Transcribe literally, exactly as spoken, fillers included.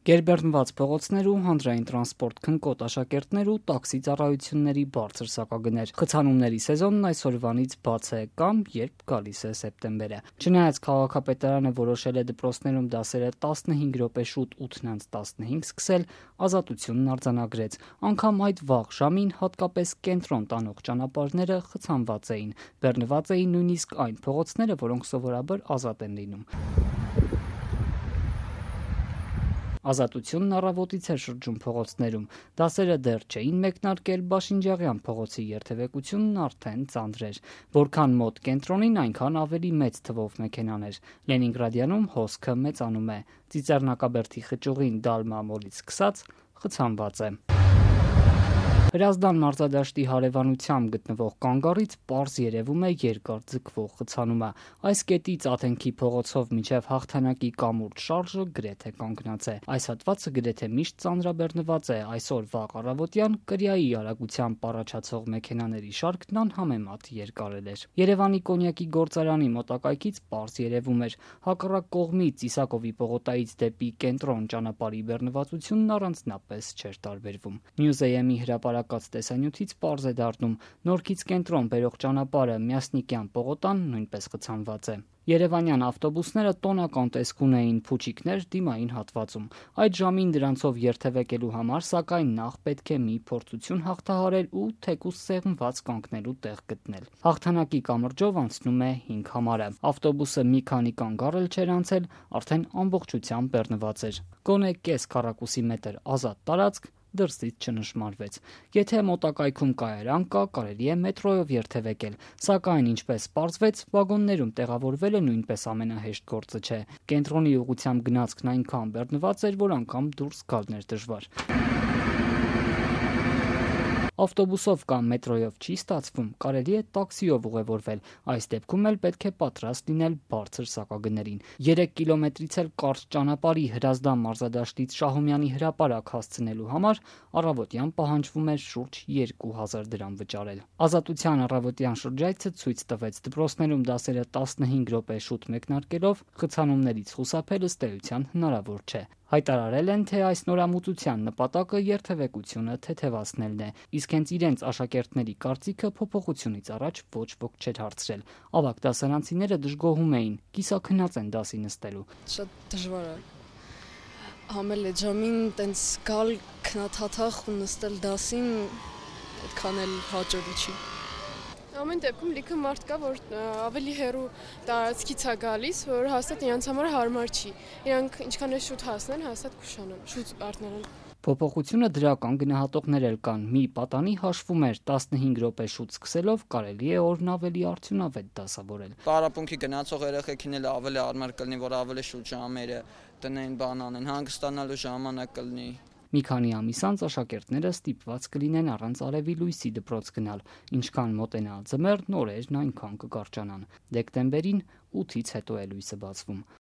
Գերբեռնված փողոցներ ու հանրային տրանսպորտ, քնկոտ աշակերտներ ու տաքսի ծառայությունների բարձր սակագներ։ Խցանումների սեզոնն այսօրվանից բաց է կամ երբ գալիս է սեպտեմբերը։ Չնայած քաղաքապետարանը որոշել է դպրոցներում դասերը տասնհինգ րոպե շուտ ութն տասնհինգ սկսել, ազատությունն արձանագրեց։ Անգամ այդ վաղ ժամին հատկապես կենտրոն տանող ճանապարհները խցանված էին։ Բեռնված էին նույնիսկ այն փողոցները, որոնք սովորաբար ազատ են լինում։ Ազատությունն առավոտից էր շրջում փողոցներում, դասերը դեռ չէին մեկնարկել, Բաշինջաղյան փողոցի երթևեկությունն արդեն ծանր էր, որքան մոտ կենտրոնին, այնքան ավելի մեծ թվով մեքենաներ։ Լենինգրադյանում հոսքը մեծանում է, Ծիծեռնակաբերդի խճուղին Դալմա մոլից սկսած խցանված է։ Հրազդան մարզադաշտի հարևանությամբ գտնվող կանգառից պարզ երևում է երկար ձգվող խցանումը։ Այս կետից Աթենքի փողոցով մինչև Հաղթանակի կամուրջ շարժը գրեթե կանգնած է։ Այս հատվածը գրեթե միշտ ծանրաբեռնված է, այսօր վաղ առավոտյան կրիայի արագությամբ առաջացող մեքենաների շարքն անհամեմատ երկարել էր։ Երևանի կոնյակի գործարանի մոտակայքից պարզ երևում էր, հակառակ կողմից Իսակովի պողոտայից դեպի կենտրոն ճանապարհի բեռնվածությունն առանձնապես չէր տարբերվում։ Մյուզեյմի հրապարակած տեսանյութից պարզ է դառնում, Նորքից կենտրոն բերող ճանապարհը Մյասնիկյան պողոտան նույնպես խցանված է։ Երևանյան ավտոբուսները տոնական տեսք ունեին, փուչիկներ դիմային հատվածում։ Այդ ժամին դրանցով երթևեկելու համար սակայն նախ պետք է մի փորձություն հաղթահարել ու թեկուզ սեղմված կանգնելու տեղ գտնել։ Հաղթանակի կամրջով անցնում է հինգ համարը։ Ավտոբուսը մի քանի կանգառ էլ չէր անցել, արդեն ամբողջությամբ բեռնված էր։ Գոնե կես քառակուսի մետր ազատ տարածք դրսից չնշմարվեց։ Եթե մոտակայքում կայարան կա, կարելի է մետրոյով երթևեկել, սակայն ինչպես պարզվեց, վագոններում տեղավորվելը նույնպես ամենահեշտ գործը չէ։ Կենտրոնի ուղղությամբ գնացքն այնքան բեռնված էր, որ անգամ դուրս գալն էր դժվար։ Ավտոբուսով կամ մետրոյով չի ստացվում, կարելի է տաքսիով ուղևորվել, այս դեպքում էլ պետք է պատրաստ լինել բարձր սակագներին։ երեք կիլոմետրից էլ կարճ ճանապարհի Հրազդան մարզադաշտից Շահումյանի հրապարակ հասցնելու համար առավոտյան պահանջվում էր շուրջ երկու հազար դրամ վճարել։ Ազատության առավոտյան շրջայցը ցույց տվեց, դպրոցներում դասերը տասնհինգ րոպե շուտ մեկնարկելով խցանումներից խուսափել ըստ էության հնարավոր չէ։ Հայտարարել են, թե այս նորամուծության նպատակը երթևեկությունը թեթևացնելն է, իսկ հենց իրենց աշակերտների կարծիքը փոփոխությունից առաջ ոչ ոք չէր հարցրել։ Ավագ դասարանցիները դժգոհում էին, կիսաքնած են դասի նստելու։ Շատ դժվար է։ Համել այդ ժամին տենց գալ քնաթաթախ ու նստել դասին, այդքան էլ հաճելի չի։ Ամեն դեպքում լիքը մարդ կա, որ ավելի հեռու տարածքից է գալիս, որ հաստատ իրենց համար հարմար չի։ Իրանք ինչքան է շուտ հասնեն, հաստատ կուշանան, շուտ արթնանան։ Փոփոխությունը դրական գնահատողներ էլ կան։ Մի պատանի հաշվում էր տասնհինգ րոպե շուտ սկսելով կարելի է օրն ավելի արդյունավետ դասավորել։ Պարապմունքի գնացող երեխեքին էլ ավելի հարմար կլինի, որ ավելի շուտ ժամերը տնային բան անեն, հանգստանալու ժամանակ կլինի։ Մի քանի ամիս անց աշակերտները ստիպված կլինեն առանց արևի լույսի դպրոց գնալ, ինչքան մոտենա ձմեռն օրերն այնքան կկարճանան։ Դեկտեմբերին ութից հետո է լույսը բացվում։